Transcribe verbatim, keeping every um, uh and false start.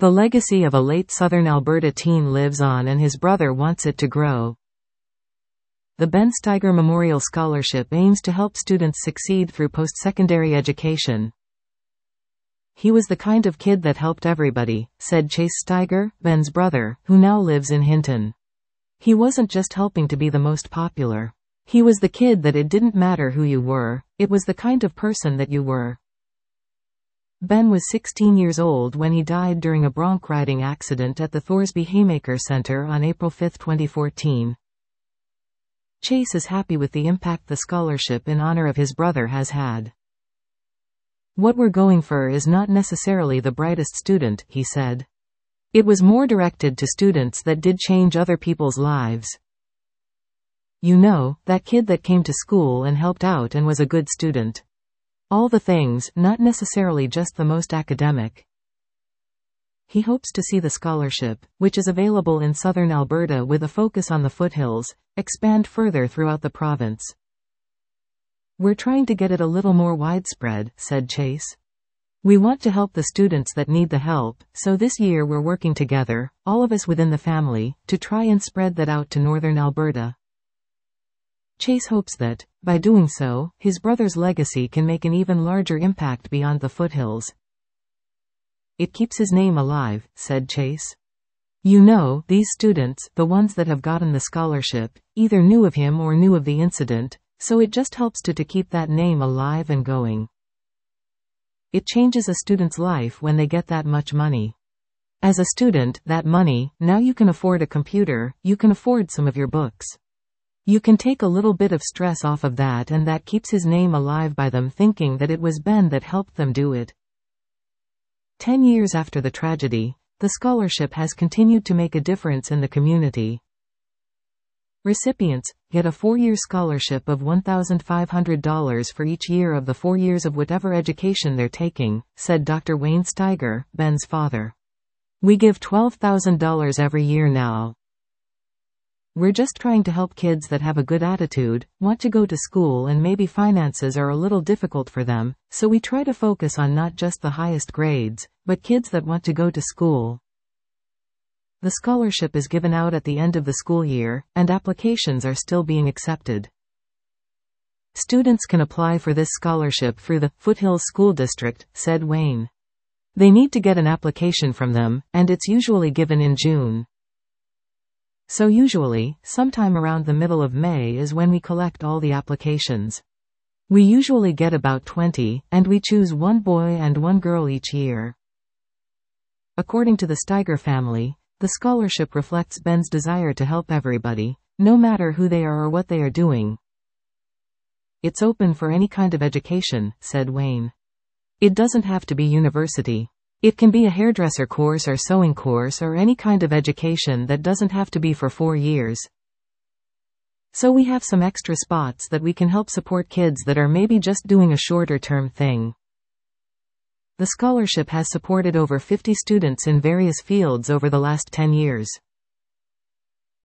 The legacy of a late Southern Alberta teen lives on and his brother wants it to grow. The Ben Steiger Memorial Scholarship aims to help students succeed through post-secondary education. He was the kind of kid that helped everybody, said Chase Steiger, Ben's brother, who now lives in Hinton. He wasn't just helping to be the most popular. He was the kid that it didn't matter who you were, it was the kind of person that you were. Ben was sixteen years old when he died during a bronc riding accident at the Thorsby Haymaker Centre on April fifth twenty fourteen. Chase is happy with the impact the scholarship in honor of his brother has had. What we're going for is not necessarily the brightest student, he said. It was more directed to students that did change other people's lives. You know, that kid that came to school and helped out and was a good student. All the things, not necessarily just the most academic. He hopes to see the scholarship, which is available in southern Alberta with a focus on the foothills, expand further throughout the province. We're trying to get it a little more widespread, said Chase. We want to help the students that need the help, so this year we're working together, all of us within the family, to try and spread that out to northern Alberta. Chase hopes that, by doing so, his brother's legacy can make an even larger impact beyond the foothills. It keeps his name alive, said Chase. You know, these students, the ones that have gotten the scholarship, either knew of him or knew of the incident, so it just helps to, to keep that name alive and going. It changes a student's life when they get that much money. As a student, that money, now you can afford a computer, you can afford some of your books. You can take a little bit of stress off of that, and that keeps his name alive by them thinking that it was Ben that helped them do it. Ten years after the tragedy, the scholarship has continued to make a difference in the community. Recipients get a four-year scholarship of one thousand five hundred dollars for each year of the four years of whatever education they're taking, said Doctor Wayne Steiger, Ben's father. We give twelve thousand dollars every year now. We're just trying to help kids that have a good attitude, want to go to school, and maybe finances are a little difficult for them, so we try to focus on not just the highest grades, but kids that want to go to school. The scholarship is given out at the end of the school year, and applications are still being accepted. Students can apply for this scholarship through the Foothills School District, said Wayne. They need to get an application from them, and it's usually given in June. So usually, sometime around the middle of May is when we collect all the applications. We usually get about twenty, and we choose one boy and one girl each year. According to the Steiger family, the scholarship reflects Ben's desire to help everybody, no matter who they are or what they are doing. It's open for any kind of education, said Wayne. It doesn't have to be university. It can be a hairdresser course or sewing course or any kind of education that doesn't have to be for four years. So we have some extra spots that we can help support kids that are maybe just doing a shorter term thing. The scholarship has supported over fifty students in various fields over the last ten years.